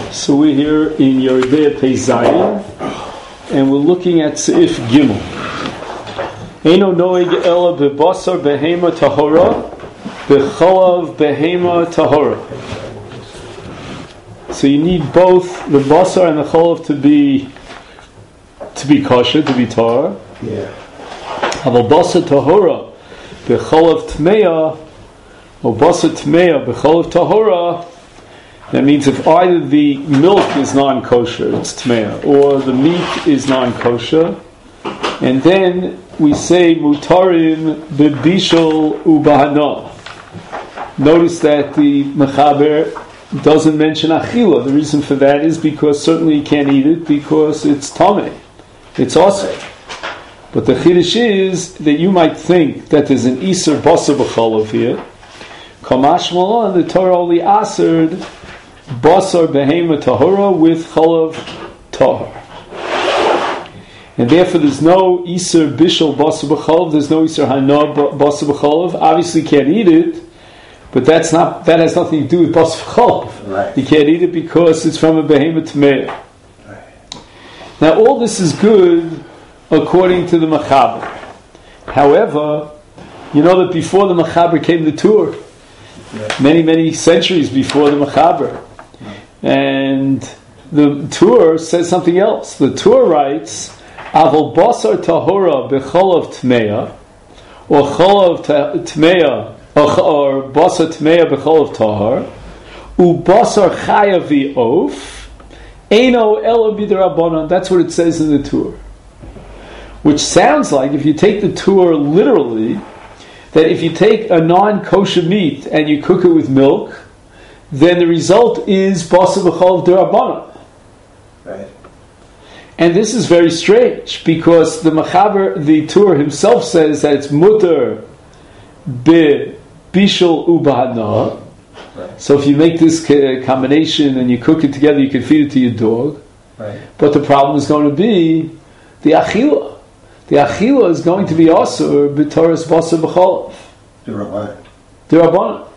So we're here in Yordei Pei Zayin, and we're looking at Seif Gimel. Eino noeg ela bebasar behema tahora, becholav behema tahora. So you need both the basar and the cholav to be kosher, to be tahor. Yeah. Aval basar tahora becholav tmeya, or basar tmeya becholav tahora. That means if either the milk is non-kosher, it's tmeya, or the meat is non-kosher, and then we say mutarim bebishol ubahana. Notice that the mechaber doesn't mention achila. The reason for that is because certainly you can't eat it because it's tameh, it's also. But the chiddush is that you might think that there's an iser basar b'cholav here. Kamash malon, the Torah only asered basar behema tahora with cholav tahor. And therefore there's no iser bishul basar b'cholav, there's no iser hana basar b'cholav. Obviously you can't eat it, but that has nothing to do with basar b'cholav. Right. You can't eat it because it's from a behema tmeya. Right. Now all this is good according to the mechaber. However, you know that before the mechaber came the Tur, many centuries before the mechaber. And the Tur says something else. The Tur writes, "Aval basar tahora becholav tmeya, or cholav tmeya, or basar tmeya becholav tahor, u basar chaya v'of, eino elo b'derabanan." That's what it says in the Tur. Which sounds like, if you take the Tur literally, that if you take a non-kosher meat and you cook it with milk, then the result is basar b'cholav derabanan. Right. And this is very strange because the mechaber, the Tur himself says that it's mutter be bishul ubahana. Right. So if you make this combination and you cook it together, you can feed it to your dog. Right. But the problem is going to be the achila. The achila is going to be asur b'toras basar b'cholav derabanan.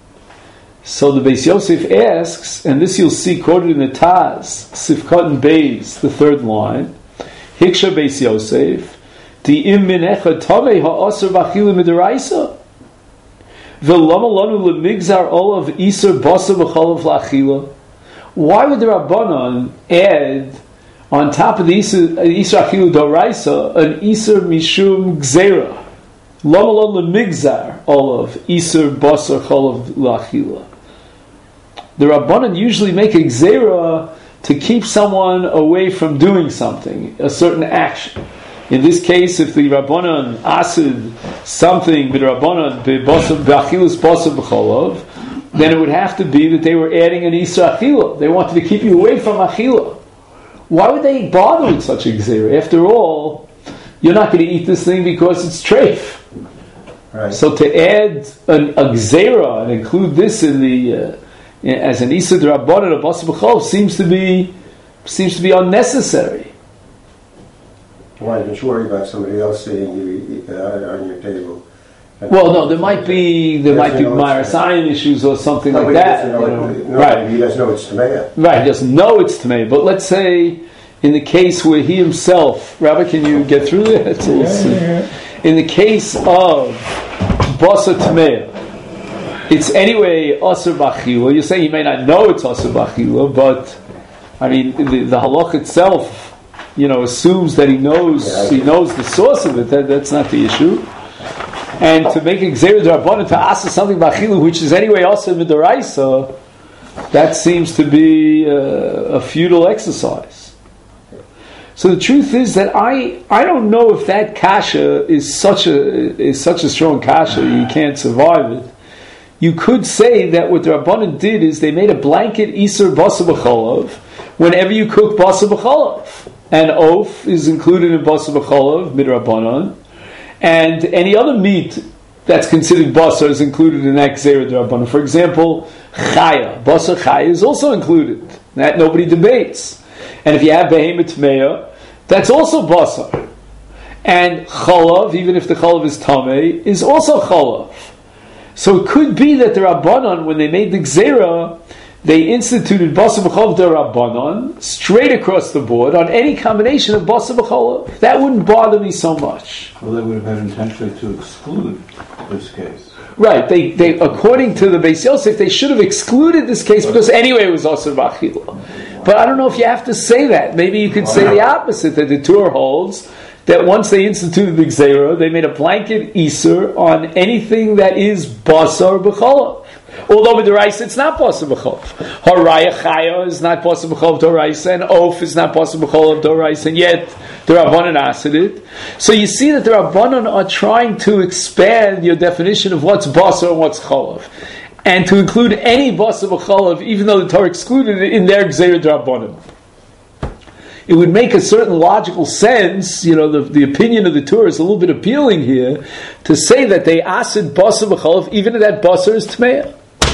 So the Beis Yosef asks, and this you'll see quoted in the Taz, Sifkat and Beis, the third line, Hiksha Beis Yosef, Di'im min echad tamei ha'asur b'achila midaraisa, v'lama lanu lemigzar olav isur basar b'cholav la'achila. Why would the Rabbanan add on top of the isur achilu d'oraisa an isur mishum gzeira? Lama lanu lemigzar olav isur basar cholav la'achila. The Rabbanan usually make a gzeira to keep someone away from doing something, a certain action. In this case, if the Rabbanan asid something b'Rabbanan b'achilus basar b'cholav, then it would have to be that they were adding an isur achila. They wanted to keep you away from achila. Why would they bother with such a gzeira? After all, you're not going to eat this thing because it's treif. Right. So to add a gzeira and include this in the as an isur d'Rabbanan of basar b'cholav seems to be unnecessary. Why don't you worry about somebody else seeing you on your table? Well, no, there might be Marasayan issues or something like that. Right. He doesn't know it's Tameya. Right, he doesn't know it's Tameya. But let's say in the case where he himself, Rabbi, can you get through that? Yeah. In the case of basar Tameya, it's anyway asur b'achila. You're saying he may not know it's asur b'achila, but I mean the halach itself, assumes that he knows the source of it. That's not the issue. And to make a gzeira d'Rabbanan to asur something b'achila, which is anyway asur midaraisa, that seems to be a futile exercise. So the truth is that I don't know if that kasha is such a strong kasha you can't survive it. You could say that what the Rabbanan did is they made a blanket isur basar b'cholav whenever you cook basar b'cholav, and oaf is included in basar b'cholav midrabbanan, and any other meat that's considered basar is included in that gzeira d'Rabbanan. For example, chaya, basar chaya is also included. That nobody debates. And if you have behema tmeya, that's also basar. And cholav, even if the cholav is tamei, is also cholav. So it could be that the Rabbanan, when they made the gzeira, they instituted Basar B'Cholav D'Rabbanan straight across the board on any combination of Basar B'Cholav. That wouldn't bother me so much. Well, they would have had intentionally to exclude this case. Right, they according to the Beis Yosef, they should have excluded this case because anyway it was Asur B'Achila. But I don't know if you have to say that. Maybe you could say the opposite, that the Torah holds that once they instituted the Gzeira, they made a blanket Isur on anything that is Basar B'Cholav. Although with the rice it's not Basar B'Cholav. Haraya Chaya is not Basar B'Cholav Doraisa, and Oaf is not Basar B'Cholav Doraisa, and yet the Rabbanan asked it. So you see that the Rabbanan are trying to expand your definition of what's Basar and what's Cholav, and to include any Basar B'Cholav, even though the Torah excluded it in their Gzeira D'Rabbanan. It would make a certain logical sense, the opinion of the Torah is a little bit appealing here, to say that they asked Basar B'Cholav, even if that Basar is Tmeah.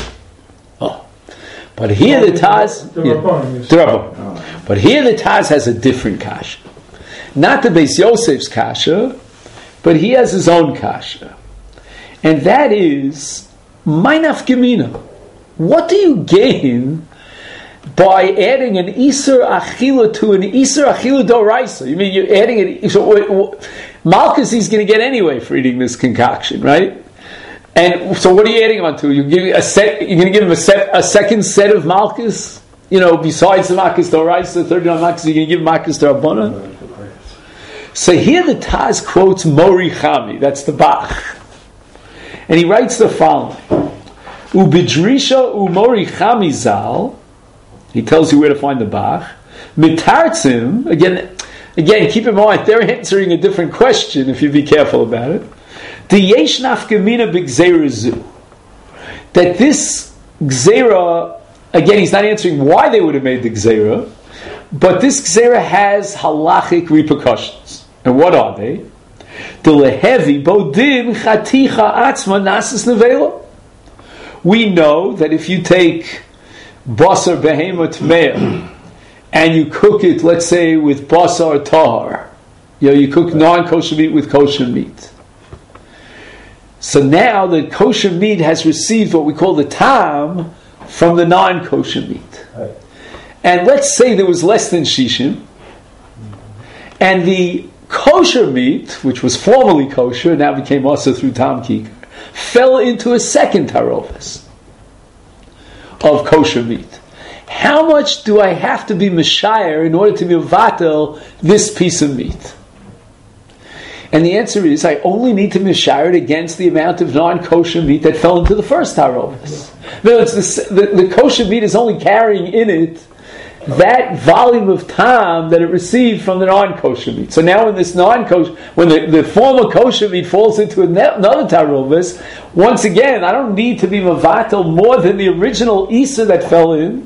But here the Taz, but here the Taz has a different kasha, not the Beis Yosef's kasha, but he has his own kasha, and that is Mainaf Gemina. What do you gain by adding an Isur Achila to an Isur Achila Doraisa? You mean you're adding it? So Malchus he's going to get anyway for eating this concoction, right? And so, what are you adding on to? You're going to give him a second set of Malchus? Besides the Malchus Doraisa, 39 Malchus, you're going to give him Malchus D'Rabbanan? So here the Taz quotes Mori Chami, that's the Bach. And he writes the following: Ubidrisha u'Mori Chami Zal. He tells you where to find the Bach. Mitartzim, again, keep in mind, they're answering a different question if you be careful about it. The yesh nafkamina b'gzeira zu. That this gzeira, again, he's not answering why they would have made the gzeira, but this gzeira has halachic repercussions. And what are they? The lehevi bodin chaticha atzma nasis nevela. We know that if you take basar behemah tmeah and you cook it, let's say, with basar tahar, you cook non-kosher meat with kosher meat. So now the kosher meat has received what we call the tam from the non-kosher meat. Right. And let's say there was less than shishim, and the kosher meat, which was formerly kosher, now became also through tam kikar, fell into a second tarovis of kosher meat. How much do I have to be meshayar in order to be mevatel this piece of meat? And the answer is, I only need to mishar it against the amount of non-kosher meat that fell into the first tarovis. The kosher meat is only carrying in it that volume of tam that it received from the non-kosher meat. So now when this non-kosher, when the former kosher meat falls into another tarovis, once again, I don't need to be mavatel more than the original isa that fell in.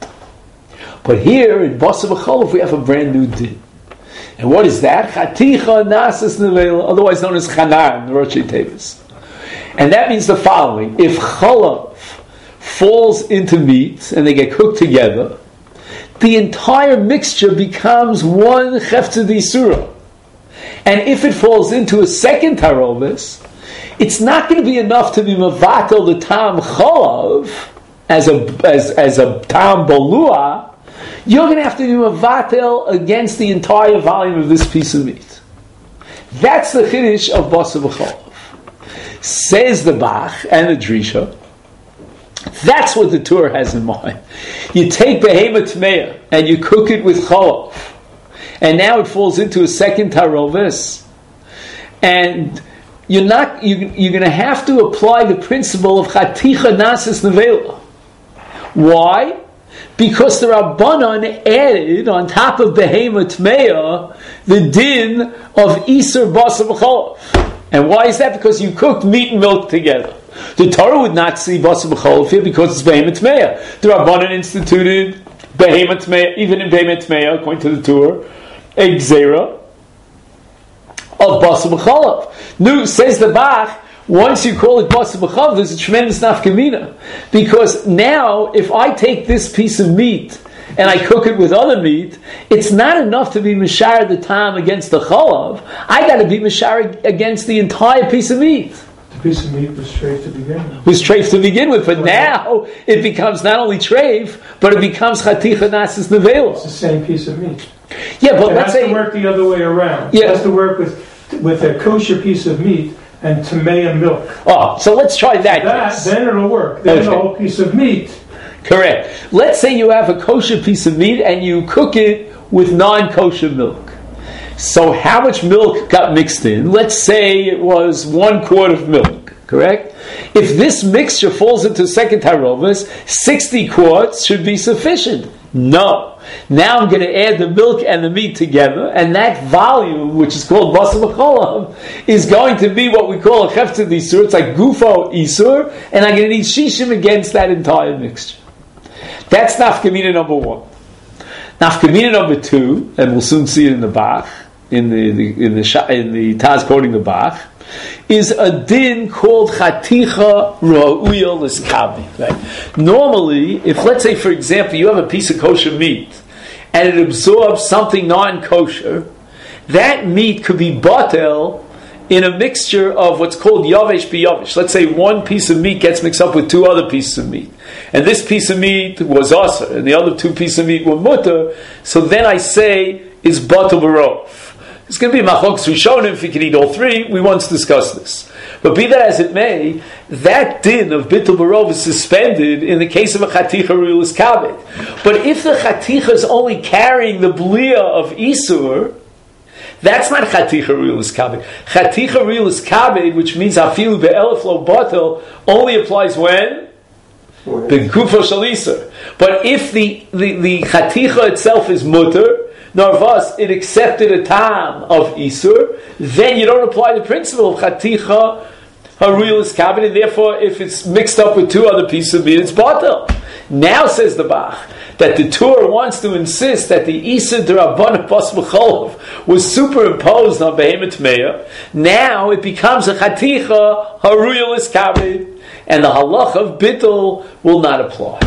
But here in Basar B'Cholav we have a brand new din. And what is that? Chaticha nasas nevela, otherwise known as chanan, the Rosh Tevis. And that means the following: if chalav falls into meat and they get cooked together, the entire mixture becomes one cheftzah d'isura. And if it falls into a second tarovis, it's not going to be enough to be mavatel the tam chalav as a tam bolua. You're going to have to be mavatel against the entire volume of this piece of meat. That's the chiddush of Basar B'Cholav. Says the Bach and the Drisha. That's what the Torah has in mind. You take behemah tmeah and you cook it with cholav, and now it falls into a second tarovis, and you're going to have to apply the principle of chaticha nasis nevela. Why? Because the Rabbanan added on top of behemah tmeah the din of Isur Basar B'Cholav. And why is that? Because you cooked meat and milk together. The Torah would not see Basar B'Cholav here because it's behemah tmeah. The Rabbanan instituted behemah tmeah, even in behemah tmeah, according to the Torah, a gzeira of Basar B'Cholav. No, says the Bach, once you call it Basar B'Cholav, there's a tremendous nafkamina. Because now, if I take this piece of meat and I cook it with other meat, it's not enough to be mishar the tam against the cholav. I got to be mishar against the entire piece of meat. The piece of meat was treif to begin with. Was treif to begin with, but now it becomes not only treif, but it becomes chaticha nasis nevela. It's the same piece of meat. Yeah, but it let's has say to work the other way around. Yeah. It has to work with a kosher piece of meat and tamei and milk. Oh, so let's try that case. Then it'll work. Then Okay. the whole piece of meat. Correct. Let's say you have a kosher piece of meat and you cook it with non-kosher milk. So how much milk got mixed in? Let's say it was 1 quart of milk, correct? If this mixture falls into second tarovas, 60 quarts should be sufficient. No. Now I'm going to add the milk and the meat together, and that volume, which is called basar v'cholav, is going to be what we call a cheftzad isur. It's like gufo isur, and I'm going to need shishim against that entire mixture. That's nafkamina number 1. Nafkamina number 2, and we'll soon see it in the Bach, in the Taz quoting the Bach, is a din called chaticha ra'uya l'skavi. Right? Normally, if let's say for example you have a piece of kosher meat and it absorbs something non-kosher, that meat could be batel in a mixture of what's called yavesh b'yavesh. Let's say one piece of meat gets mixed up with 2 other pieces of meat, and this piece of meat was aser, and the other 2 pieces of meat were mutter. So then I say is batel barov. It's going to be machlokas rishonim if you can eat all 3. We once discussed this. But be that as it may, that din of bitul barov is suspended in the case of a chaticha ru'ulis kabed. But if the chaticha is only carrying the blia of isur, that's not chaticha ru'ulis kabed. Chaticha ru'ulis kabed, which means afilu be'elef lo batel, only applies when? B'gufo shel isur. But if the chaticha itself is mutter, Narvas, it accepted a tam of Isur, then you don't apply the principle of Chaticha Haruilis Kabin, and therefore if it's mixed up with 2 other pieces of meat, it's Batel. Now, says the Bach, that the Torah wants to insist that the Isur D'Rabbanan Bas B'cholov was superimposed on Behemoth Meah. Now it becomes a Chaticha Haruilis Kabin, and the halach of Bittul will not apply.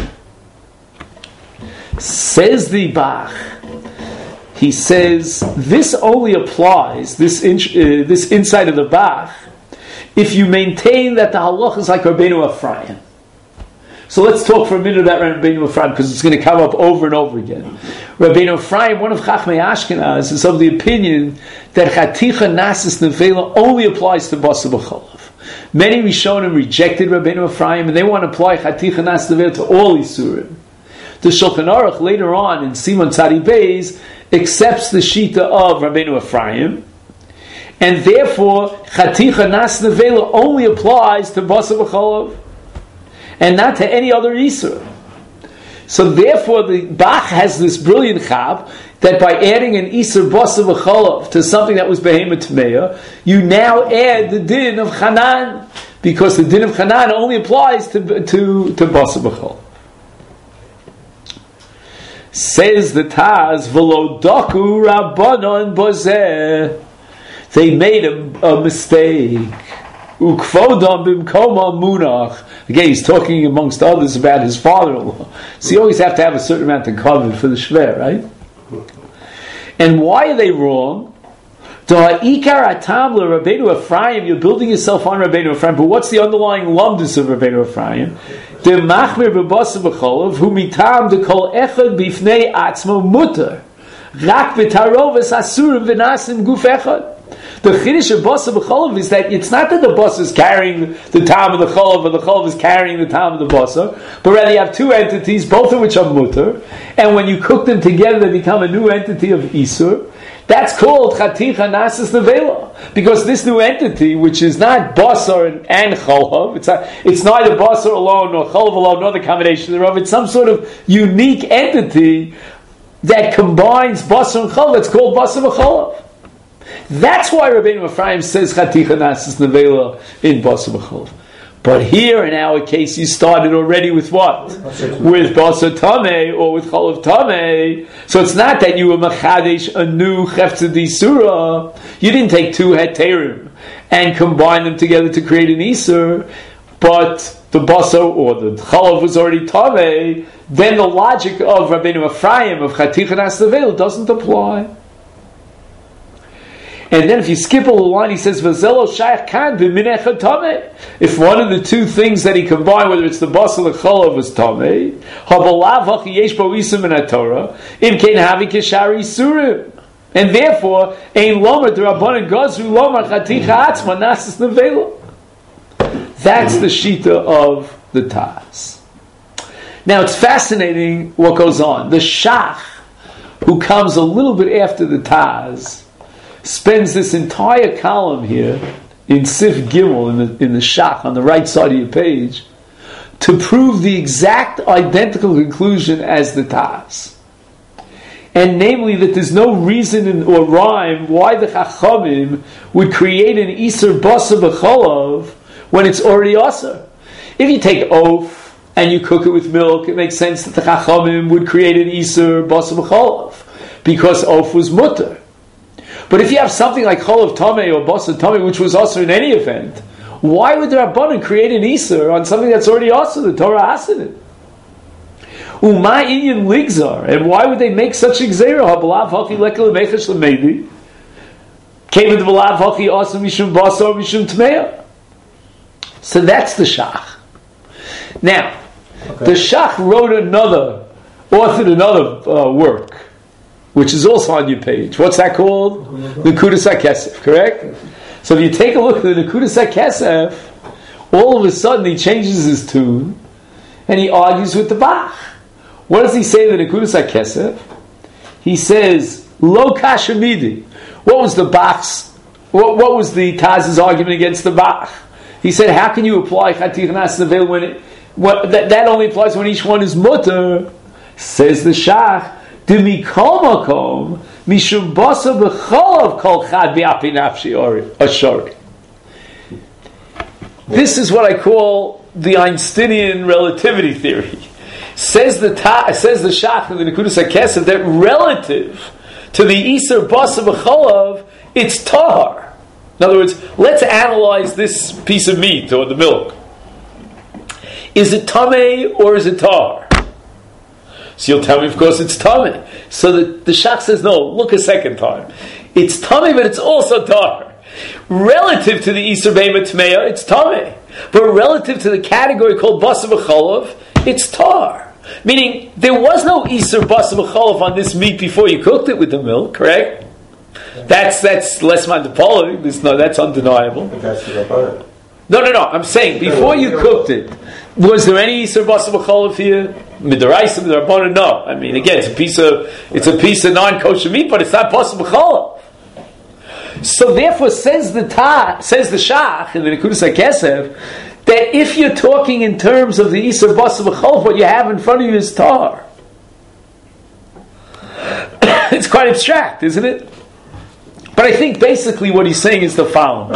Says the Bach, he says this only applies, this insight of the Bach, if you maintain that the halach is like Rabbeinu Ephraim. So let's talk for a minute about Rabbeinu Ephraim, because it's going to come up over and over again. Rabbeinu Ephraim, one of Chachmei Ashkenaz, is of the opinion that Chaticha Nasis Nevela only applies to Basar B'cholav. Many Rishonim rejected Rabbeinu Ephraim, and they want to apply Chaticha Nasis Nevela to all Isurim. The Shulchan Aruch later on in Simon Tzadi Beis accepts the Shita of Rabbeinu Ephraim, and therefore Chaticha Nas Nevela only applies to Basar B'cholav and not to any other Isur. So therefore the Bach has this brilliant chab that by adding an Isur Basar B'cholav to something that was Behemoth Meah, you now add the din of Chanan, because the din of Chanan only applies to Basar B'cholav. Says the Taz, V'lo daku Rabbanon bozeh. They made a mistake. Ukvodam bimkoma munach. Again, he's talking amongst others about his father-in-law. So you always have to have a certain amount of cover for the shver, right? And why are they wrong? Da'ikar atam Rabbeinu Ephraim. You're building yourself on Rabbeinu Ephraim, but what's the underlying lumdus of Rabbeinu Ephraim? The machmir b'basar b'cholav hu mitam dekol echad bifnei atzmo muter rak b'tarovas asurim v'nasim guf echad. The chiddush of basar b'cholav is that it's not that the basar is carrying the tam of the cholav, or the cholav is carrying the tam of the basar, but rather you have 2 entities, both of which are muter, and when you cook them together, they become a new entity of isur. That's called Chaticha Nasis Nevela, because this new entity, which is not basar and cholav, it's neither basar alone nor cholav alone nor the combination thereof. It's some sort of unique entity that combines basar and cholav. It's called basar v'cholav. That's why Rabbeinu Ephraim says Chaticha Nasis Nevela in basar v'cholav. But here in our case, you started already with what? With basar tamei or with cholav tamei. So it's not that you were machadesh a new cheftzad isura. You didn't take 2 heterim and combine them together to create an isur. But the basar or the cholav was already tamei. Then the logic of Rabbeinu Ephraim of Chaticha Nasis Nevela doesn't apply. And then if you skip a little line, he says, Vazelo shayach kan b'minech tameh. If one of the two things that he combined, whether it's the basal or cholav, was tameh, habalav hachi yesh bo isum in Torah, im kein havi keshari surim. And therefore, ein lomer d'rabbanan gazru lomer chaticha atzma nasas nevela. That's the shita of the Taz. Now it's fascinating what goes on. The Shach, who comes a little bit after the Taz, spends this entire column here in Sif Gimel, in the Shach, on the right side of your page, to prove the exact identical conclusion as the Taz. And namely that there's no reason or rhyme why the Chachamim would create an Isur Basa B'cholav when it's already Asur. If you take oaf and you cook it with milk, it makes sense that the Chachamim would create an Isur Basa B'cholav because oaf was mutter. But if you have something like Cholav Tameh or Basa Tameh, which was Asur in any event, why would the Rabbanan create an Isur on something that's already Asur? The Torah asked it. Uma inyan ligzar, and why would they make such a gzeira? Habalav haki lekel mechesh lemedi came into balav haki asa mishum basar mishum tmeya. So that's the Shach. Now, the Shach authored another work, which is also on your page. What's that called? Nekudas HaKesef, correct? So if you take a look at the Nekudas HaKesef, all of a sudden he changes his tune and he argues with the Bach. What does he say in the Nekudas HaKesef? He says, Lo kasha midi. What was the Bach's, what was the Taz's argument against the Bach? He said, how can you apply Chatich Nas Nevel when that only applies when each one is mutter? Says the Shach, Dimi kol makom, mishum basa b'cholav kol chad bi'api nafshi ashari. This is what I call the Einsteinian relativity theory. Says the Shach in the Nekudas HaKesef that relative to the Isur Basa B'cholav, it's tahar. In other words, let's analyze this piece of meat or the milk. Is it tameh or is it tahar? So you'll tell me, of course, it's tameh. So the Shach says, no, look a second time. It's tameh, but it's also tahar. Relative to the Isur Be'ema Tmeya, it's tameh. But relative to the category called Basa B'cholav, it's tahar. Meaning, there was no Isur Basa B'cholav on this meat before you cooked it with the milk, correct? That's less mandipoli. That's undeniable. But that's the Rabbanan. No. I'm saying, before you cooked it, was there any Isur Basa B'cholav here? Midaraisa, Midarabbanan, no. I mean, again, it's a piece of non-kosher meat, but it's not Basa B'cholav. So therefore, says the Shach in the Nekudas HaKesef, that if you're talking in terms of the Isur Basa B'cholav, what you have in front of you is tar. It's quite abstract, isn't it? But I think basically what he's saying is the following.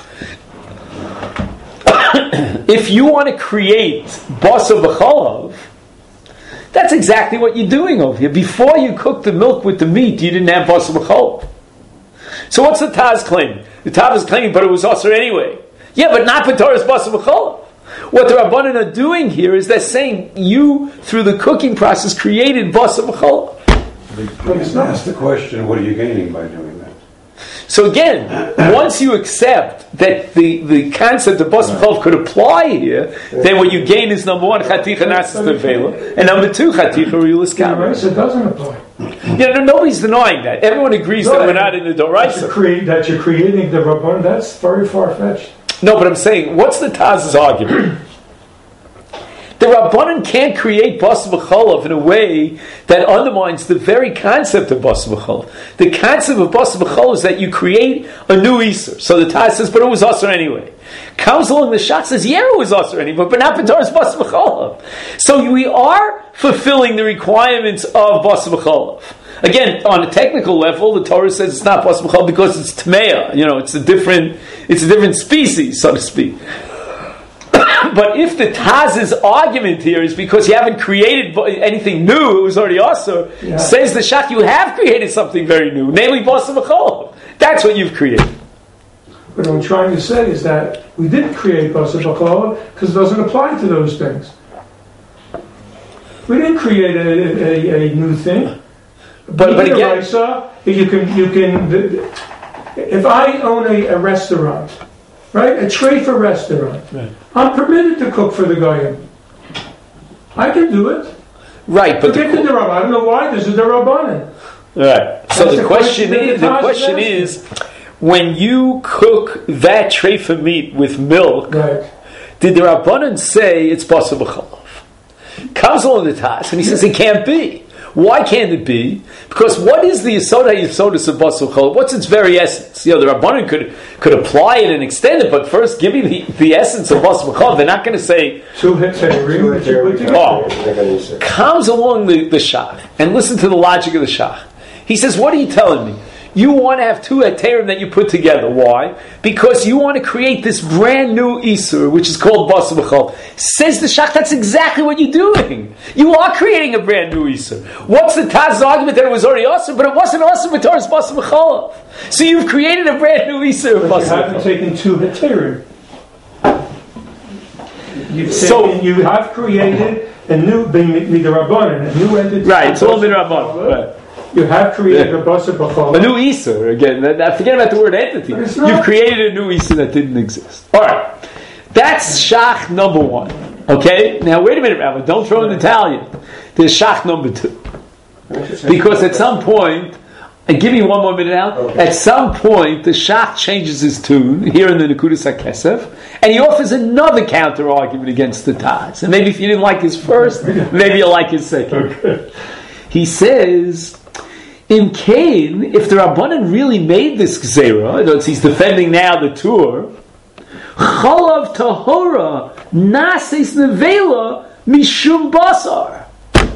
If you want to create Basa B'cholav, that's exactly what you're doing over here. Before you cook the milk with the meat, you didn't have Basa B'cholav. So what's the Taz claiming? The Taz is claiming, but it was also anyway. Yeah, but not B'Torah's Basa B'cholav. What the Rabbanan are doing here is they're saying you, through the cooking process, created Basa B'cholav. But it's not asked the question, what are you gaining by doing that? So again, once you accept that the concept of Basa B'cholav could apply here, then what you gain is number one, Chaticha Nasas Nevela, and number two, Chaticha Riulis Kamer. Right, so it doesn't apply. Nobody's denying that. Everyone agrees that we're not in the Doraisa. That you're creating the Rabbanan, that's very far-fetched. No, but I'm saying, what's the Taz's argument? The Rabbanan can't create Basa B'cholav in a way that undermines the very concept of Basa B'cholav. The concept of Basa B'cholav is that you create a new Isur. So the Taz says, but it was Asur anyway. Comes along the Shach says, yeah, it was Asur anyway, but not B'Torah's Basa B'cholav. So we are fulfilling the requirements of Basa B'cholav. Again, on a technical level, the Torah says it's not Basa B'cholav because it's Tmeya. It's a different species, so to speak. But if the Taz's argument here is because you haven't created anything new, it was already Asur, says the Shach, you have created something very new, namely Basa B'cholav. That's what you've created. What I'm trying to say is that we didn't create Basa B'cholav because it doesn't apply to those things. We didn't create a new thing. But again, you can If I own a restaurant, right, a treifa restaurant, Right. I'm permitted to cook for the goyim. I can do it. Right, but Forget the derabbanan. I don't know why. This is the rabbanan. right. So That's the the question question is, that the the question Taz is, when you cook that treifa meat with milk, Right. did the Rabbanan say it's basar b'chalav? Comes along the Taz and he says it can't be. Why can't it be? Because what is the yisodus of basar b'chalav? What's its very essence? The Rabbanan could apply it and extend it, but first give me the essence of basar b'chalav. They're not going to say. Two heterim that you put together. Comes along the Shach and listen to the logic of the Shach. He says, what are you telling me? You want to have two heterim that you put together. Why? Because you want to create this brand new Isur, which is called basar b'chalav. Says the Shach, that's exactly what you're doing. You are creating a brand new Isur. What's the Taz's argument that it was already awesome, but it wasn't awesome with Torah's basar b'chalav? So you've created a brand new Isur of But you basar haven't b'chalav. taken two heterim. So- You have created a new midrabanan, a new entity. Right, it's all midrabanan. Right. You have created a basar b'chalav. A new Isur, again, forget about the word entity. But it's not. You've created a new Isur that didn't exist. Alright, that's Shach number one. Okay? Now wait a minute, Rabbi, don't throw in the Italian. There's Shach number two. Because at some point, and give me one more minute now, Okay. at some point the Shach changes his tune, here in the Nekudas HaKesef, and he offers another counter argument against the Taz. And maybe if you didn't like his first, maybe you'll like his second. He says, in Cain, if the Rabbanan really made this Gzeira, in other words, he's defending now the Tur, Chalav Tahora Nases Nevela Mishum Basar.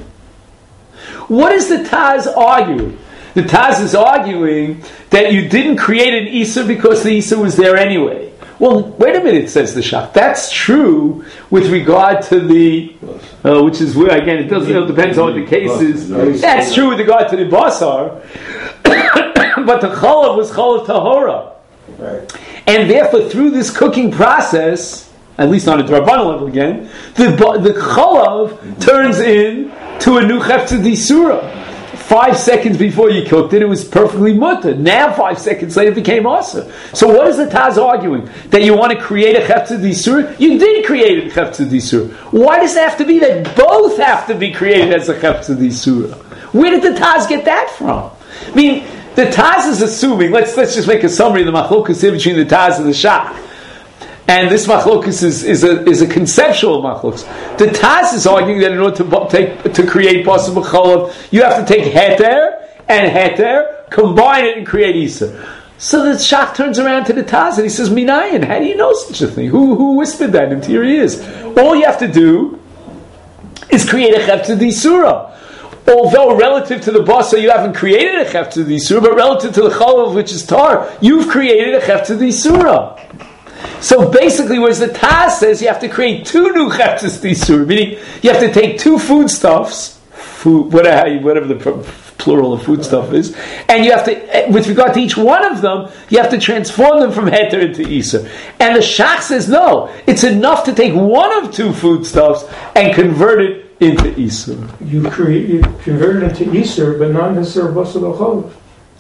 What is the Taz arguing? The Taz is arguing that you didn't create an Isur because the Isur was there anyway. Well, wait a minute, says the Shach. That's true with regard to the, which is where, again, it doesn't, depends on what the case is. That's true with regard to the Basar. But the Chalav was Chalav Tahora. Right. And therefore, through this cooking process, at least on a Drabbana level again, the Chalav turns into a new Cheftzah D'Isura. 5 seconds before you cooked it, it was perfectly mutter. Now, 5 seconds later, it became awesome. So what is the Taz arguing? That you want to create a Cheftzah D'Isura? You did create a Cheftzah D'Isura. Why does it have to be that both have to be created as a Cheftzah D'Isura? Where did the Taz get that from? I mean, the Taz is assuming, let's just make a summary of the machlokas here between the Taz and the Shach. And this machlokas is a conceptual machlokas. The Taz is arguing that in order to create basar b'chalav, you have to take heter and heter, combine it and create Isur. So the Shach turns around to the Taz and he says, Minayin, how do you know such a thing? Who whispered that into your ears? All you have to do is create a Cheftzah D'Isura. Although relative to the basar you haven't created a Cheftzah D'Isura, but relative to the chalav, which is tar, you've created a Cheftzah D'Isura. So basically, whereas the Taz says you have to create two new Cheftzas D'Isura, meaning you have to take two foodstuffs, whatever the plural of foodstuff is, and you have to, with regard to each one of them, you have to transform them from heter into Isur. And the Shach says no, it's enough to take one of two foodstuffs and convert it into Isur. You convert it into Isur, but not necessarily basar b'chalav.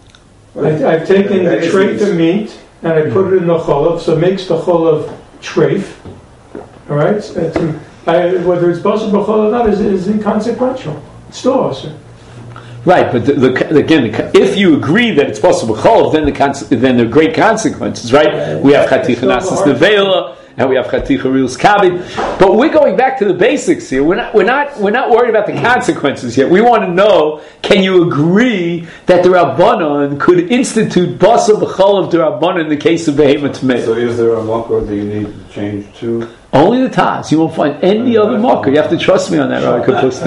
I've taken the treif of meat and I put it in the chalav, so it makes the chalav treif. All right, whether it's basar b'chalav or not is inconsequential. It's still awesome. Right, but again, if you agree that it's basar b'chalav, then there are great consequences, right? We have chaticha nasas nevela, and we have chaticha rius kabid. But we're going back to the basics here. We're not worried about the consequences yet. We want to know: can you agree that the Rabbanon could institute basar b'chalav the Rabbanon in the case of behemoth tamei? So is there a makor that you need to change to? Only the Taz. You won't find any other marker. You have to trust me on that, Rabbi Kapus.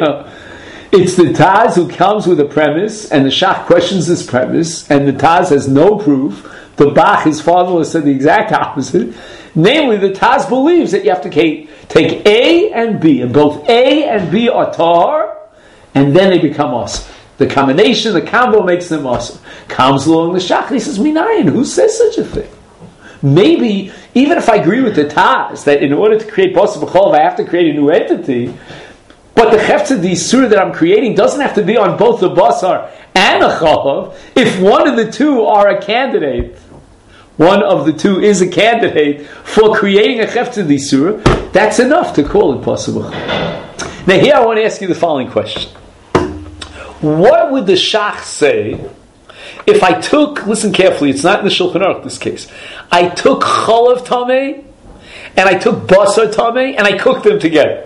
It's the Taz who comes with a premise, and the Shach questions this premise, and the Taz has no proof. The Bach, his father, said the exact opposite. Namely, the Taz believes that you have to take A and B, and both A and B are tar, and then they become awesome. The combination, the combo makes them awesome. Comes along the Shach, and he says, Minayin, who says such a thing? Maybe, even if I agree with the Taz, that in order to create basar b'chalav, I have to create a new entity, But the Chefetz D'Isura that I'm creating doesn't have to be on both the basar and the chalav. If one of the two are a candidate, one of the two is a candidate for creating a Chefetz D'Isura, that's enough to call it possible. Now here I want to ask you the following question. What would the Shach say if I took, listen carefully, it's not in the Shulchan Aruch this case, I took chalav tameh and I took basar tameh and I cooked them together?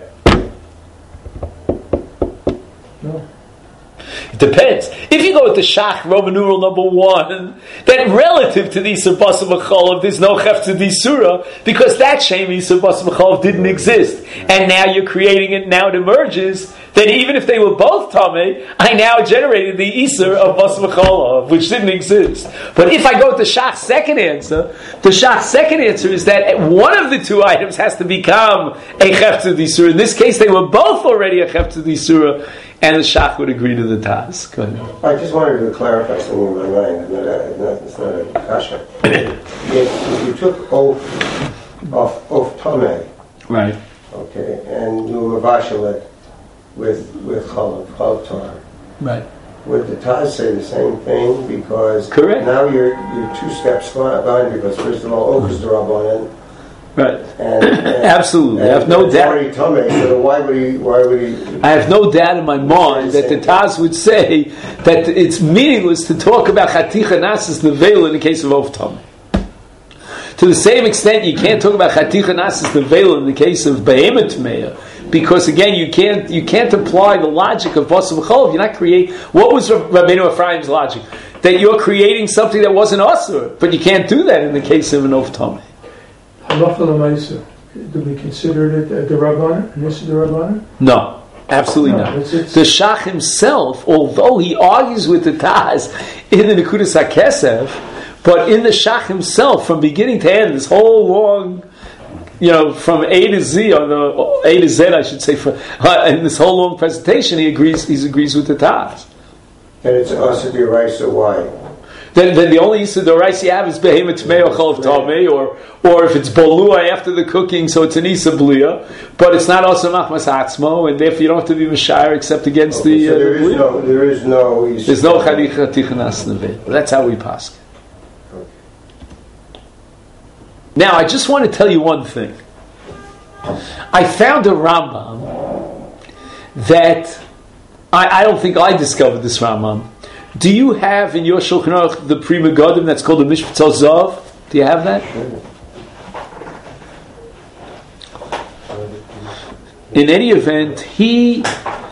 No. It depends. If you go with the Shach Roman numeral number 1, then relative to the Isur Basar B'Chalav, there's no Chefetz D'Isura, because that Shem Isur Basar B'Chalav didn't exist. And now you're creating it, now it emerges, then even if they were both Tameh, I now generated the Isur of Basar B'Chalav, which didn't exist. But if I go with the Shach's second answer, the Shach's second answer is that one of the two items has to become a Chefetz D'Isura. In this case, they were both already a Chefetz D'Isura, and the Shach would agree to the Taz. Go ahead. I just wanted to clarify something in my mind. It's not a kasha. If you took oaf tameh, Right. okay, and you mavashal it with chalav tar, Right. would the Taz say the same thing? Because Correct. now you're 2 steps behind, because first of all, oaf is the rabbanan. Right. And Absolutely. I have no doubt. Tameh, so why would he? I have no doubt in my mind that the Taz would say that it's meaningless to talk about Chaticha Nasis Nevel in the case of Oaf Tameh. To the same extent, you can't talk about Chaticha Nasis Nevel in the case of Behemoth Meah, because again, you can't apply the logic of Basar B'Chalav. You're not creating. What was Rabbeinu Ephraim's logic? That you're creating something that wasn't Asur, but you can't do that in the case of an Oaf Tameh. Halacha l'maisa. Do we consider it the Rabbanan? This is the Rabbanan? No, absolutely No, not. it's- The Shach himself, although he argues with the Taz in the Nekudas HaKesef, but in the Shach himself, from beginning to end, this whole long, from A to Z, or the A to Z, I should say, in this whole long presentation, he agrees with the Taz. And it's also the Raisa, why? Then the only Yisur D'Oraisa you have is Behemoth Tameh or Chalav Tameh, or if it's Bolua after the cooking, so it's an Isa Blia, but it's not also Machmas Atzmo, and therefore you don't have to be Mishayr except against the so there Blia. is no Isa. There's no Chaticha Nas Nevel. That's how we pass. Now, I just want to tell you one thing. I found a Rambam that I don't think I discovered this Rambam. Do you have in your Shulchan Aruch the Pri Megadim that's called the Mishpat Zav? Do you have that? In any event, he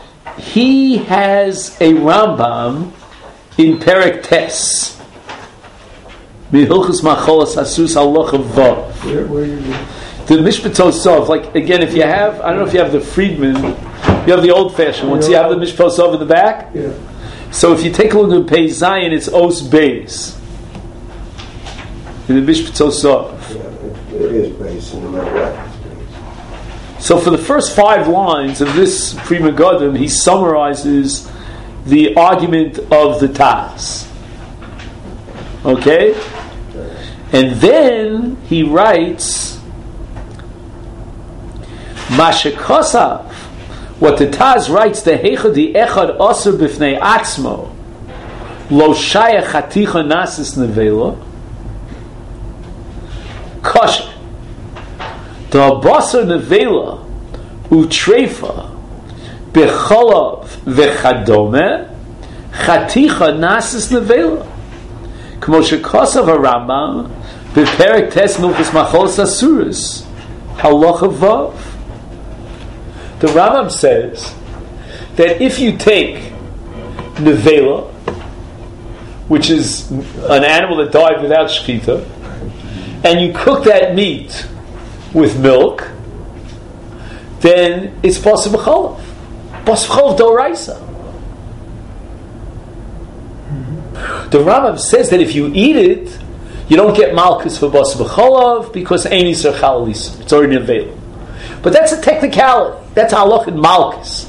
has a Rambam in Perek Tes. Mihilchus Macholas Asus Halacha Vav. Where you The Mishpat Zav, like again, if you have, I don't know if you have the Friedman, you have the old-fashioned ones. You have the Mishpat Zav in the back. Yeah. So if you take a look at Pei Zion, it's Os Beis in the Mishpat Zav. It is based in the matter. So for the first 5 lines of this Pri Megadim, he summarizes the argument of the Taz. Okay? And then he writes Mashikosav, what the Taz writes, the Heichadi Echad Asur B'fnei Atzmo Lo Shaya Chaticha Nasis Nevela Kosher the Basar Nevela Utrefa Becholav Vechadome Chaticha Nasis Nevela Kmo Shekosav HaRambam B'perek Tes Milchus Macholos Asuris Halacha Vav. The Rambam says that if you take nevela, which is an animal that died without shechita, and you cook that meat with milk, then it's basar b'chalav. Basar b'chalav d'oraisa. The Rambam says that if you eat it, you don't get malchus for basar b'chalav because ein isur chalalis. It's already nevela. But that's a technicality. That's halach in malchus.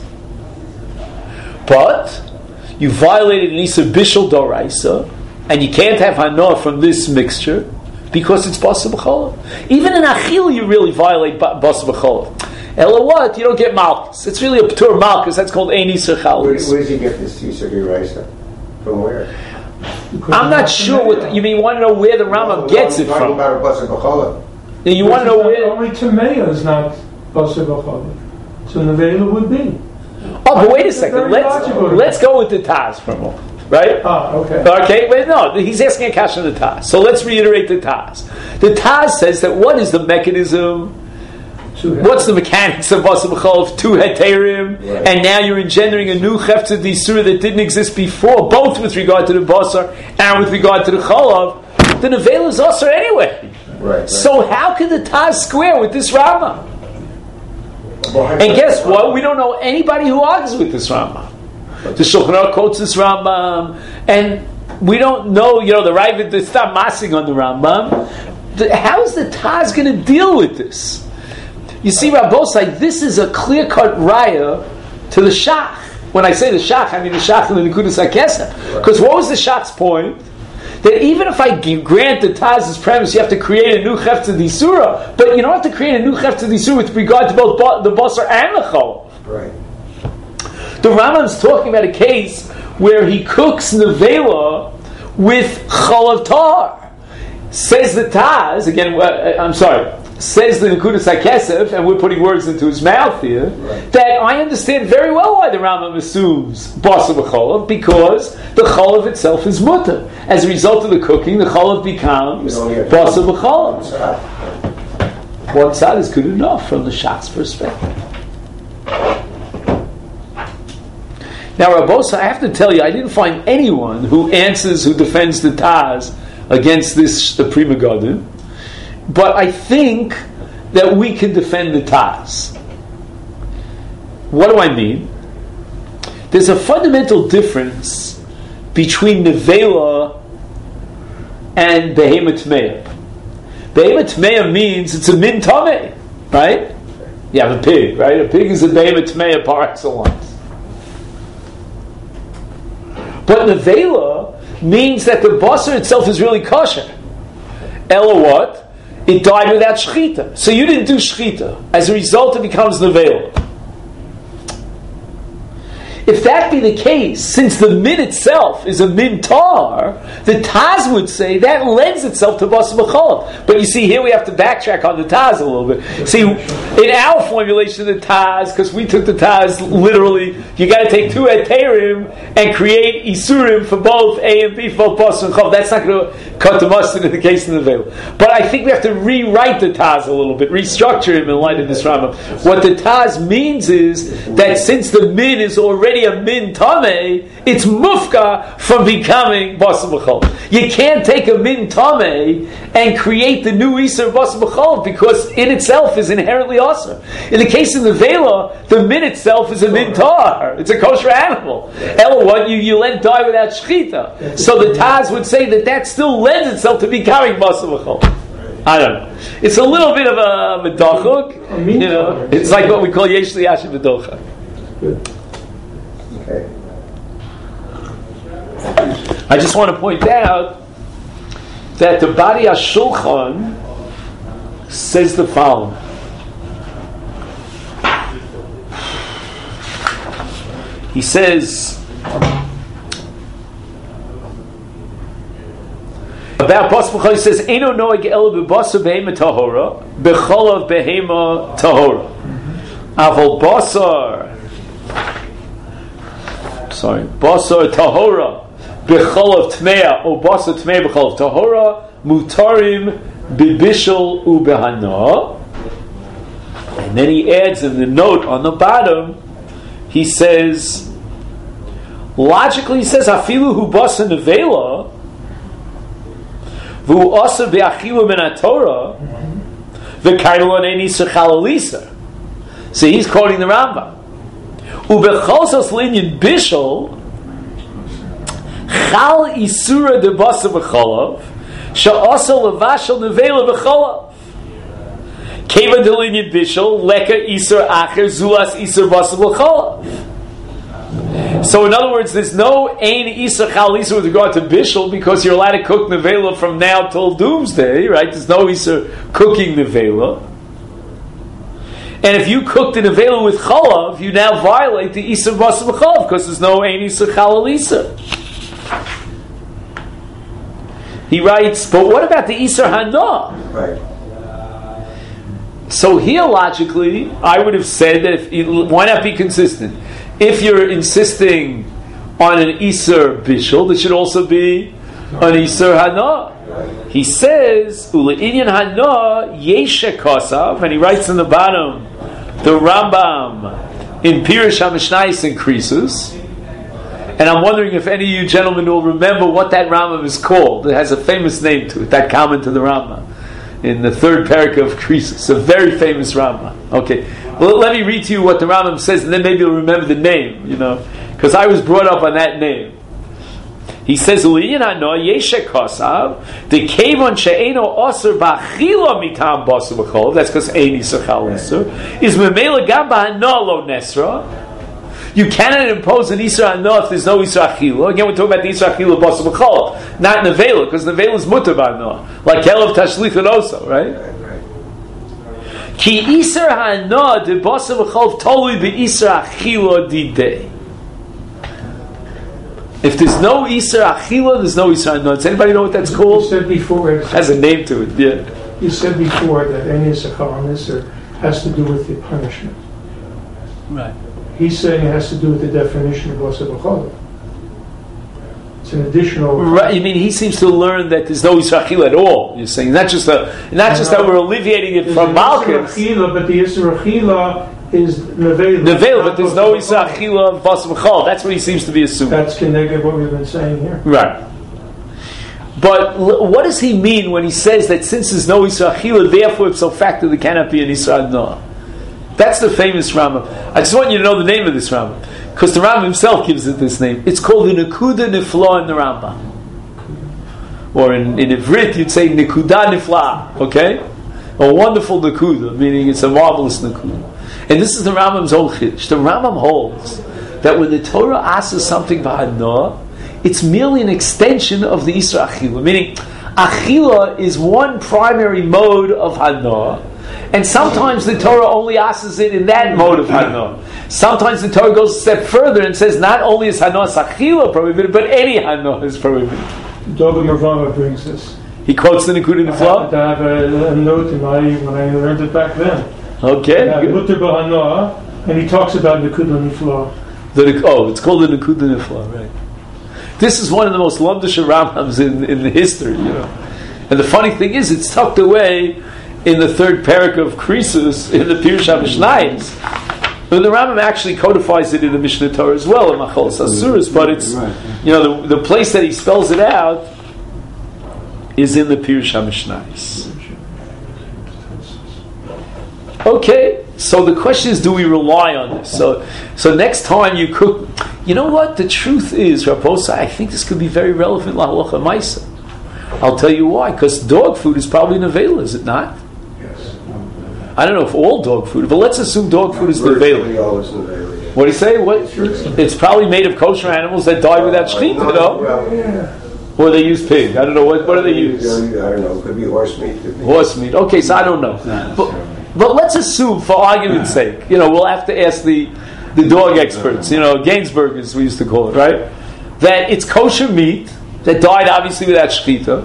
But you violated an isur bishul d'oraisa, and you can't have hana from this mixture because it's basar b'chalav. Even in achil, you really violate basar b'chalav. Ella what? You don't get malchus. It's really a p'tur malchus. That's called ein iser Where chalus. does he get this Yisur Deraisa? From where? I'm not sure what you mean. You want to know where the Rambam gets it Talking from? about a Basar B'chola. You want to know where? Only Tamea is not Basar B'chola. So Nevela would be. Oh, but wait a second. Very logical. Let's go with the Taz for a moment, right? Okay. Okay, wait, no, he's asking a question of the Taz. So let's reiterate the Taz. The Taz says that what is the mechanism? What's the mechanics of Basar B'chola? Two heterim, right. and now you're engendering a new Chefetz D'Isur that didn't exist before, both with regard to the Basar and with regard to the Cholav. The Nevela is Asar anyway. Right. So how can the Taz square with this Rambam? And guess what? We don't know anybody who argues with this Rambam. The Shulchan Aruch quotes this Rambam, and we don't know, the Ravid, they stop massing on the Rambam. How is the Taz going to deal with this? You see, Rabbosai, this is a clear-cut raya to the Shach. When I say the Shach, I mean the Shach and the Nekudas HaKesef. Because what was the Shach's point? That even if I grant the Taz's premise, you have to create a new Chefetz D'Isura, but you don't have to create a new Chefetz D'Isura with regard to both the Basar and the Chol. Right. The Rambam's talking about a case where he cooks Nevela with Cholav Tar. Says the Taz, says the Nekudas HaKesef, and we're putting words into his mouth here, that I understand very well why the Rambam assumes Basar B'chola, because the Cholav itself is mutter. As a result of the cooking, the Cholav becomes Basar B'chola. One side is good enough from the Shach's perspective. Now, Rabbosa, I have to tell you, I didn't find anyone who defends the Taz against this the Pri Megadim. But I think that we can defend the Taz. What do I mean? There's a fundamental difference between Nevela and Behemoth Tmeah. Behemoth Tmeah means it's a min tameh, right? You have a pig, right? A pig is a Behemoth Tmeah par excellence. But Nevela means that the basar itself is really kosher. Ella what? It died without shechita. So you didn't do shechita. As a result, it becomes nevela. If that be the case, since the min itself is a min tar, the Taz would say that lends itself to Basar B'chola. But you see, here we have to backtrack on the Taz a little bit. See, in our formulation of the Taz, because we took the Taz literally, you got to take two heterim and create isurim for both A and B, for both Basar and Chol. That's not going to cut the mustard in the case of the veil. But I think we have to rewrite the Taz a little bit, restructure him in light of this Rambam. What the Taz means is that since the min is already a min tameh, it's mufka from becoming Basar B'chola. You can't take a min tameh and create the new Isser of Basar B'chola because in itself is inherently awesome. In the case of the Vela, the min itself is a min tar. It's a kosher animal. Ella, what you let die without shechita. So the Taz would say that still lends itself to becoming Basar B'chola. I don't know. It's a little bit of a medachuk. It's like what we call yesh liyash medocha. Good. Okay. I just want to point out that the Bari HaShulchan says the following. He says about Basar B'chola, he says, "Eino noeg el b'basar behema tahora, b'cholav behema tahora. Aval basar tahora b'cholav tmeya or basar tmeya b'cholav tahora mutarim b'bishul u'behana." And then he adds in the note on the bottom, he says, logically he says, "Afilu hu basar nevela v'hu asa b'achilu min haTorah v'kailon ein iser chalalisa." So he's quoting the Rambam. Ubechosas linyan bishul chal isura de basar b'cholav she'asa levashel nevela b'cholav keva de linyan bishul leka isur acher zulas isur basar b'cholav. So in other words, there's no ein isur chal isur with regard to bishul because you're allowed to cook nevela from now till doomsday, right? There's no isur cooking nevela. And if you cooked an Avela with Chalav, you now violate the Isser Basar B'Chalav because there's no Ein Isser Chalal Isser. He writes, but what about the Isser Hana? Right. So here, logically, I would have said that why not be consistent? If you're insisting on an Isser Bishul, there should also be an Isser Hana. He says, Ule'inyan Hana Yeshe Kosav, and he writes in the bottom, the Rambam in Pirush HaMishnayos increases. And I'm wondering if any of you gentlemen will remember what that Rambam is called. It has a famous name to it, that comment to the Rambam. In the third parak of Krisus, a very famous Rambam. Okay, well, let me read to you what the Rambam says, and then maybe you'll remember the name, because I was brought up on that name. He says, the kevon she'eno osir b'achila mitam basar b'chol, that's because ein isur chal isur, is memela gam b'hana lo nesra. You cannot impose an Isra Hana if there's no Isra Achila. Again, we're talking about the Isra Achila Basar B'Chalav, not Nevela, because Nevela is Mutar B'Hana, like Kelev Tashlichet also, right? Ki Isra Hana de Basar B'Chalav tolui be'Isra Achila didei. If there's no Isra Achila, there's no Isra Hana. Does anybody know what that's called? You said before, It has a name to it, yeah. You said before that any Isra Chal Isser has to do with the punishment. Right. He's saying it has to do with the definition of Basar B'Chalav. It's an additional. Right. I mean, he seems to learn that there's no Isra Achila at all. You're saying not just that we're alleviating it from Malchus. But the Isra Achila is Nevela. But there's no Isra Achila of Basar B'Chalav. That's what he seems to be assuming. That's connected what we've been saying here. Right. But what does he mean when he says that since there's no Isra Achila, therefore ipso facto there cannot be an Isra Hana? That's the famous Rambam. I just want you to know the name of this Rambam, because the Rambam himself gives it this name. It's called the Nekuda Nifla in the Rambam. Or in Ivrit you'd say Nekuda Nifla, okay? A wonderful Nekuda, meaning it's a marvelous Nekuda. And this is the Rambam's old Chiddush. The Rambam holds that when the Torah asks something b'Hana, it's merely an extension of the Isra Achila. Meaning, Achila is one primary mode of Hana, and sometimes the Torah only asks it in that mode of Hana. Sometimes the Torah goes a step further and says not only is Hana Achila prohibited, but any Hana is prohibited. Doga Mervama brings this. He quotes the Nekuda Nifla? I have a note in when I learned it back then. Okay. Mutar B'Hana, and he talks about Nekuda Nifla. It's called the Nekuda Nifla, right? This is one of the most lumdisha Rambams in the history, And the funny thing is, it's tucked away in the third parak of Krisus in the Pirush HaMishnayos. The Rambam actually codifies it in the Mishnah Torah as well in Macholos Asuros, but it's the place that he spells it out is in the Pirush HaMishnayos. Okay, so the question is, do we rely on this? So next time you cook, you know what? The truth is, Rabosa, I think this could be very relevant lahalacha maisa. I'll tell you why. Because dog food is probably nevela, is it not? Yes. I don't know if all dog food, but let's assume dog food is nevela. What do you say? What? It's probably made of kosher animals that died without shechita, or they use pig. I don't know. What do they use? I don't know. It could be horse meat. Horse meat. Okay, so I don't know. But let's assume, for argument's sake, we'll have to ask the dog experts, Gainsburgers we used to call it, right? That it's kosher meat that died obviously without shechita.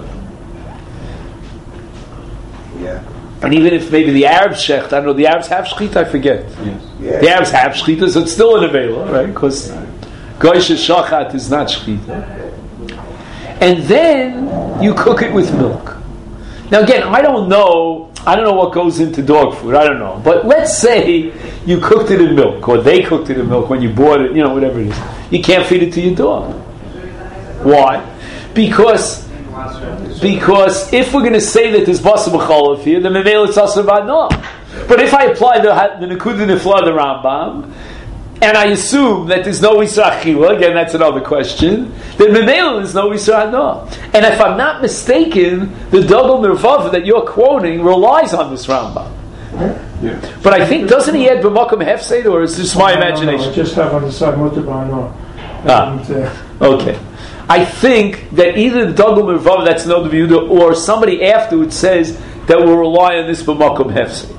Yeah. And even if maybe the Arabs shecht, I don't know, the Arabs have shechita, I forget. Yes. Yeah. The Arabs have shechita, so it's still an avela, right? Because goysh shachat is not shechita. And then you cook it with milk. Now again, I don't know what goes into dog food. I don't know. But let's say you cooked it in milk, or they cooked it in milk when you bought it, whatever it is. You can't feed it to your dog. Why? Because if we're going to say that there's basar b'chalav here, then maybe it's also about no. But if I apply the Nekuda Nifla, the Rambam, and I assume that there's no Isra Achila, again that's another question, then Memela there's no Isra Hana. And if I'm not mistaken, the Dogel Mervav that you're quoting relies on this Rambam. Yeah. But I think, doesn't he add B'makom Hefseid, or is this my imagination? No, I just have on the side Mutar B'Hana. Okay. I think that either the Dogel Mervav, that's no Yehuda, or somebody afterwards says that we'll rely on this B'makom Hefseid.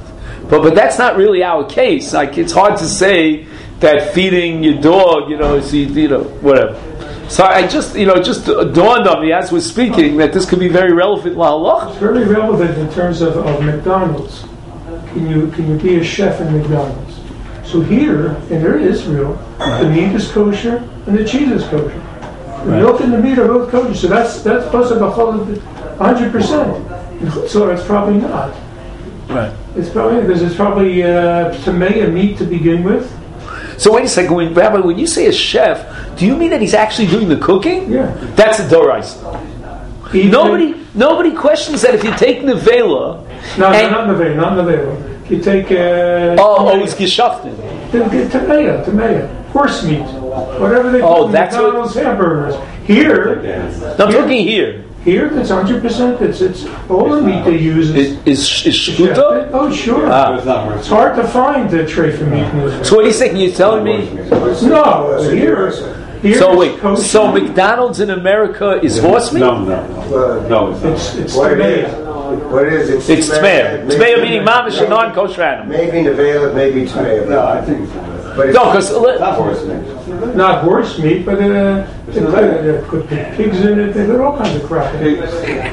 But that's not really our case. Like, it's hard to say that feeding your dog, whatever. So I just dawned on me as we're speaking that this could be very relevant lahalach. It's very relevant in terms of McDonald's. Can you be a chef in McDonald's? So here in Israel, the meat is kosher and the cheese is kosher. The milk and the meat are both kosher. So that's plus a 100%. So it's probably not. Right. It's probably because it's probably tomato meat to begin with. So wait a second, Rabbi, when you say a chef, do you mean that he's actually doing the cooking? Yeah. That's a doraisa. Nobody questions that if you take nevela. No, not nevela. You take. It's geschaften. Tomato, horse meat, whatever they put in McDonald's hamburgers. Here, I'm talking here. Here, it's 100%. It's all the meat they use is shkuta. Oh, sure. It's hard to find the treifa meat in Israel. So what are you saying? You're telling me? No, here. So wait. So McDonald's in America is horse meat? No. It's tomato. What it is? It's tmeya. Tmeya meaning mamish and non-kosher animal. Maybe nevela, maybe tomato. No, I think it's because not horse meat. Not horse meat, but they put pigs in it. They put all kinds of crap in it.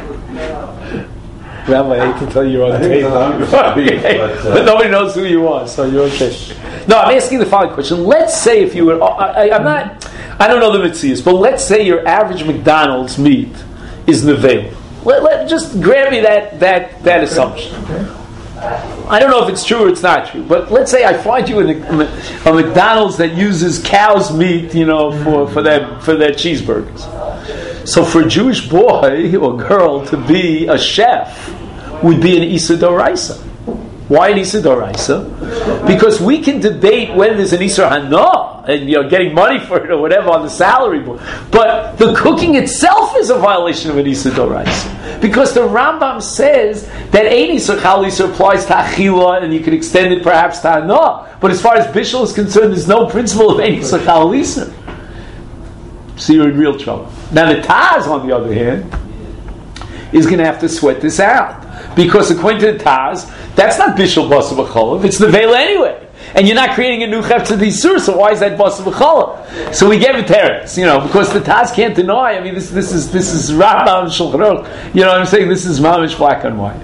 Rabbi, I hate to tell you you're on tape. But nobody knows who you are, so you're okay. No, I'm asking the following question. Let's say if you were, I don't know the mitzias, but let's say your average McDonald's meat is nevela. Just grant me that assumption. Okay. I don't know if it's true or it's not true, but let's say I find you in a McDonald's that uses cow's meat, for their cheeseburgers. So for a Jewish boy or girl to be a chef would be an Issa Doraisa. Why an Issa Doraisa? Because we can debate when there's an Issa Hana and getting money for it or whatever on the salary board. But the cooking itself is a violation of an Issa Doraisa. Because the Rambam says that Ein Issa Chal Issa applies to Achila and you can extend it perhaps to Hana. But as far as Bishul is concerned, there's no principle of Ein Issa Chal Issa. So you're in real trouble. Now the Taz, on the other hand, is going to have to sweat this out. Because according to the Taz, that's not Bishul Basa B'Cholav, it's the Vela anyway. And you're not creating a new Chefetz D'Isur, so why is that Basa B'Cholav? So we gave it teretz, because the Taz can't deny, this is Rambam Shulchan Aruch, I'm saying this is mamish black and white.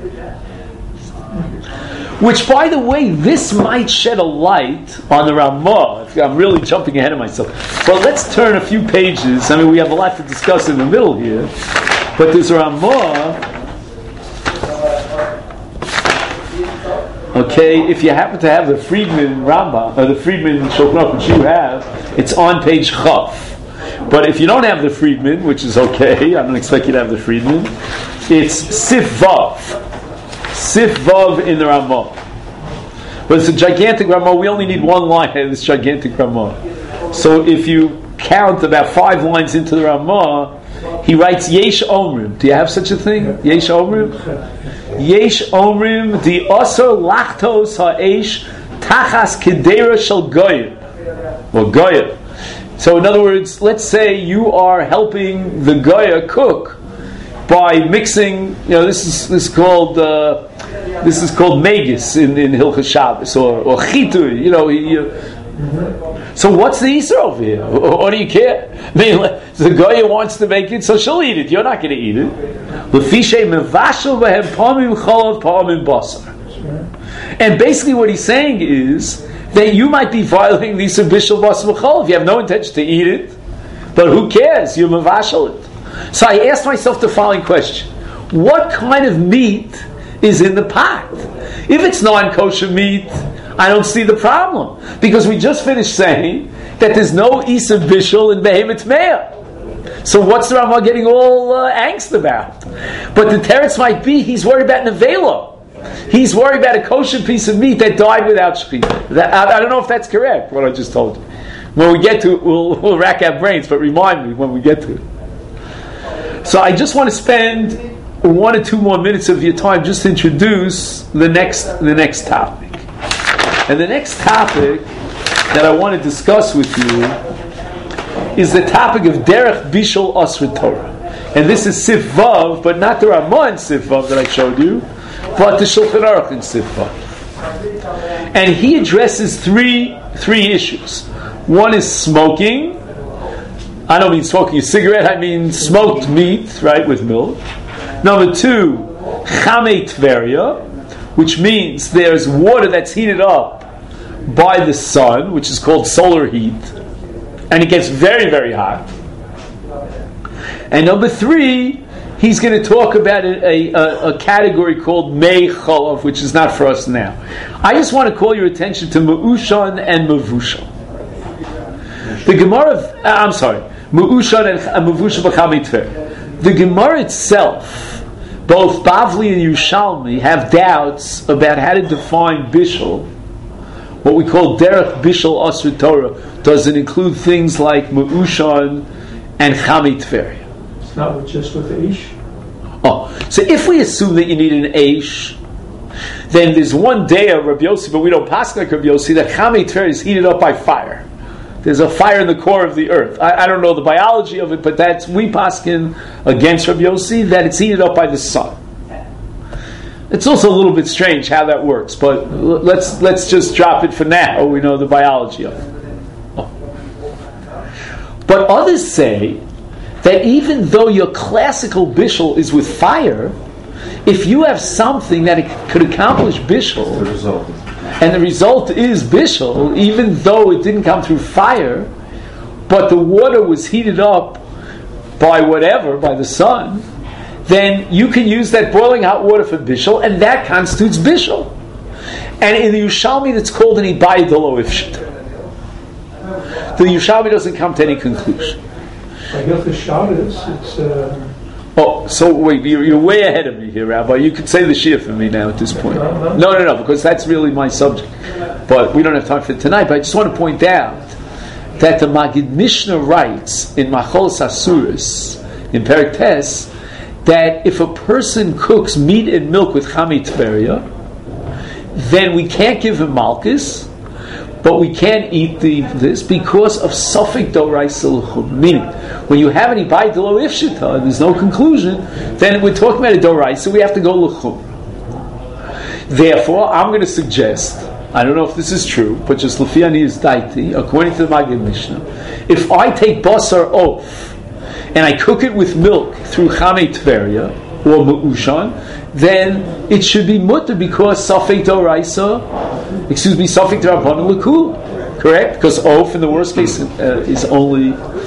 Which, by the way, this might shed a light on the Ramah. I'm really jumping ahead of myself. But let's turn a few pages. We have a lot to discuss in the middle here. But there's a Ramah. Okay, if you happen to have the Friedman Rambam, or the Friedman Shulchan Aruch, which you have, it's on page Chaf. But if you don't have the Friedman, which is okay, I don't expect you to have the Friedman, it's Sif Vav. Sif Vav in the Ramah. But it's a gigantic Ramah. We only need one line in this gigantic Ramah. So if you count about 5 lines into the Ramah, he writes Yesh Omrim. Do you have such a thing? Yesh Omrim? Yesh Omrim di Osor Lachtos Ha'esh Tachas Kedera Shel Goyim. Well, Goyim. So in other words, let's say you are helping the Goya cook by mixing, this is called megis in Hilchos Shabbos or chitui. So what's the Isser over here? What do you care? The Goya wants to make it, so she'll eat it. You're not going to eat it. And basically, what he's saying is that you might be violating the Isser Bishul Bas V'chol if you have no intention to eat it. But who cares? You're mevashel it. So I asked myself the following question: what kind of meat is in the pot? If it's non-kosher meat, I don't see the problem, because we just finished saying that there's no Isa Bishul in Behemoth Meah. So what's the Ramah getting all angst about? But the teretz might be he's worried about nevela. He's worried about a kosher piece of meat that died without shechita. I don't know if that's correct, what I just told you. When we get to it, we'll rack our brains, but remind me when we get to it. So I just want to spend 1 or 2 more minutes of your time just to introduce the next topic. And the next topic that I want to discuss with you is the topic of Derech Bishul Asr Torah. And this is Sif Vav, but not the Ramah in Sif Vav that I showed you, but the Shulchan Aruch in Sif Vav. And he addresses three issues. One is smoking. I don't mean smoking a cigarette, I mean smoked meat, right, with milk. Number two, Chamei Tveria, which means there's water that's heated up by the sun, which is called solar heat, and it gets very, very hot. And number three, he's going to talk about a category called Mei Cholav, which is not for us now. I just want to call your attention to Me'ushan and Mevushal. The Gemara, Me'ushan and Mevushal b'Chamei Tveria. The Gemara itself, both Bavli and Yerushalmi, have doubts about how to define Bishul. What we call Derech Bishul Asr Torah. Does it include things like Me'ushan and Chamei Tveria? It's not just with the Eish. Oh, so if we assume that you need an Eish, then there's one day of Rabbi Yossi, but we don't pass like Rabbi Yossi, that Chamei Tveria is heated up by fire. There's a fire in the core of the earth. I don't know the biology of it, but that's, we paskin against Rabbi Yossi, that it's heated up by the sun. It's also a little bit strange how that works, but let's just drop it for now. We know the biology of it. Oh. But others say that even though your classical bishul is with fire, if you have something that it could accomplish bishul, and the result is bishul, even though it didn't come through fire, but the water was heated up by whatever, by the sun, then you can use that boiling hot water for bishul, and that constitutes bishul. And in the Yerushalmi, that's called an ibai dolo ifshit. The Yerushalmi doesn't come to any conclusion. I guess the Shabbos, it's... Oh, so wait, you're way ahead of me here, Rabbi. You could say the Shia for me now at this point. No, because that's really my subject. But we don't have time for it tonight. But I just want to point out that the Magid Mishnah writes in Macholos Asuris, in Perek Tes, that if a person cooks meat and milk with Chamei Tveria, then we can't give him malchus, but we can't eat this because of Sofik Doraisa L'chum. Meaning, when you have any Bai Delo Ifshita and there's no conclusion, then we're talking about a Doraisa, we have to go L'chum. Therefore, I'm going to suggest, I don't know if this is true, but just L'fiani is Daiti, according to the Magid Mishnah, if I take Basar Oaf and I cook it with milk through Chamei Tveria or Me'ushan, then it should be mutter because Sofik Doraisa, Sofik D'Rabbanan L'kul, correct? Because Oaf in the worst case is only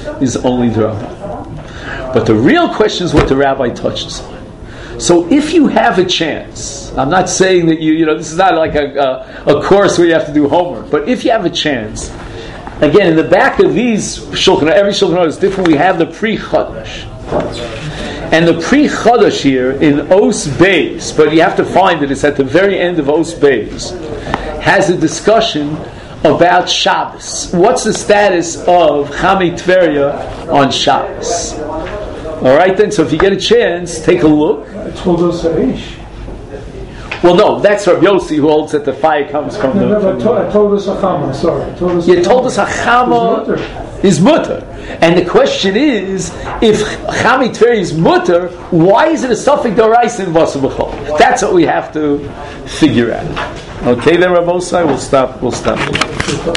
D'Rabbanan. But the real question is what the rabbi touches on. So if you have a chance, I'm not saying that you this is not like a course where you have to do homework, but if you have a chance, again, in the back of these Shulchan, every Shulchan Aruch is different. We have the pre-Chodesh. And the pre-Chodesh here in Os Beis, but you have to find it, it's at the very end of Os Beis, has a discussion about Shabbos. What's the status of Chamei Tveria on Shabbos? Alright then, so if you get a chance, take a look. It's called Osaish. Well, no, that's Rabbi Yossi who holds that the fire comes from the... I told us Hachama, sorry. You told us Hachama is mutter. And the question is, if Chamei Tveria is mutter, why is it a Sofik Doraisa in Basar B'chol? That's what we have to figure out. Okay then, Rabbi Osai, we'll stop.